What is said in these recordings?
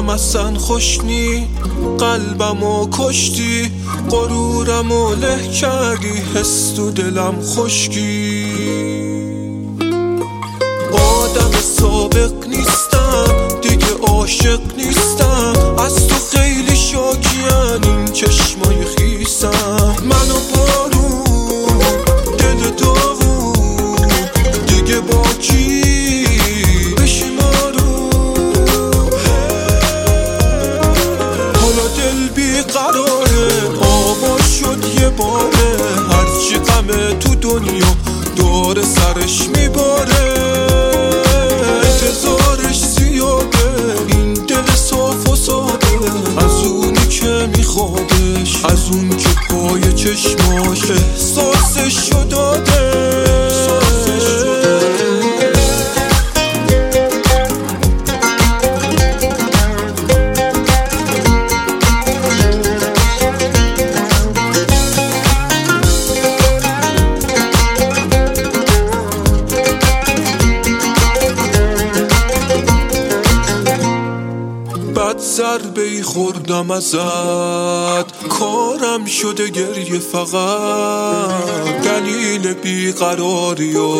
برام اصلا خوش نی، قلبمو کشتی، غرورمو له کردی، حس تو دلم خشکی. آدم سابق نیستم دیگه، عاشق نیستم، از تو خیلی شاکیم این چشمای خیسم. منو بارون دل داغون دیگه با کی بشمارو. حالا دل بیقراره، آوا شد یه باره، هرچی غمه تو دنیا داره سرش میباره. انتظارش زیاده این دل صاف و ساده، از اونی که میخوادش، از اون که پای چشماش احساسش داده. بد ضربه‌ای خوردم ازت، کارم شده گریه فقط، دلیل بیقراری و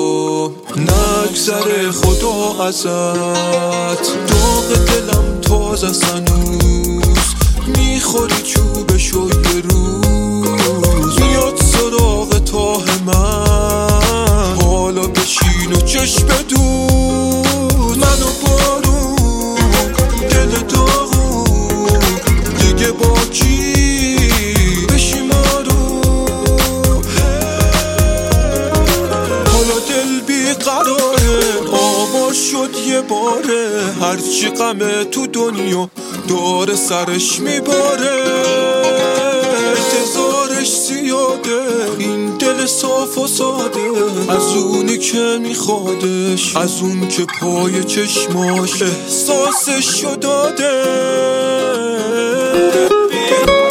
نگذره خدا ازت. داغ دلم تازه هنوز، میخوری چوبشو یه روز، میاد سراغ تاه من، حالا بشین و چشم بدوز. منو بارون دل داغون دیگه با کی بشمارو. حالا دل بیقراره، آوا شد یه باره، هرچی غمه تو دنیا داره سرش میباره. انتظارش زیاده این دل صاف و ساده، از اونی که میخوادش، از اون که پای چشماش احساسش داده.